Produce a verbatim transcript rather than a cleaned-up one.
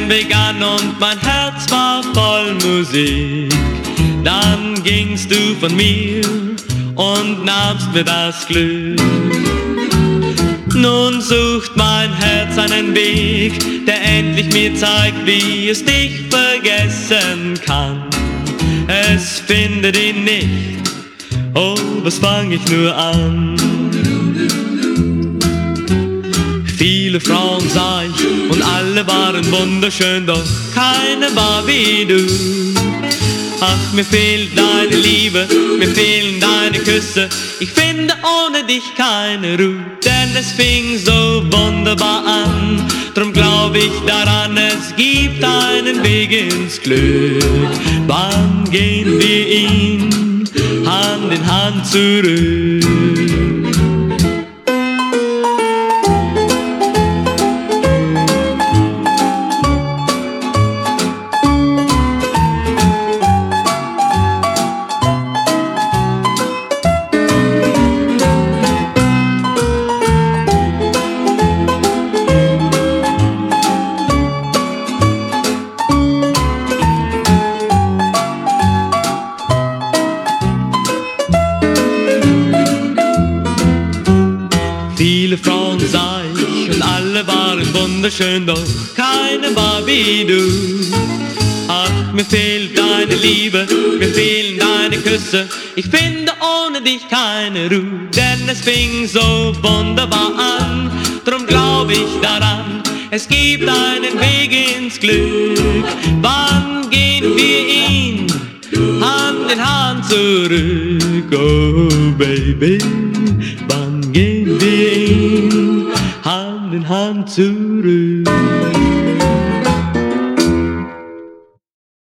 begann und mein Herz war voll Musik. Dann gingst du von mir und nahmst mir das Glück. Nun sucht mein Herz einen Weg, der endlich mir zeigt, wie es dich vergessen kann. Es findet ihn nicht, oh, was fang ich nur an? Viele Frauen sah ich und alle waren wunderschön, doch keine war wie du. Ach, mir fehlt deine Liebe, mir fehlen deine Küsse. Ich finde ohne dich keine Ruhe, denn es fing so wunderbar an. Drum glaub ich daran, es gibt einen Weg ins Glück. Wann gehen wir ihn Hand in Hand zurück? Viele Frauen sah ich und alle waren wunderschön, doch keine war wie du. Ach, mir fehlt deine Liebe, mir fehlen deine Küsse. Ich finde ohne dich keine Ruhe, denn es fing so wunderbar an. Drum glaub ich daran, es gibt einen Weg ins Glück. Wann gehen wir ihn Hand in Hand zurück? Oh Baby, wann gehen wir ihn Hand in Hand zurück?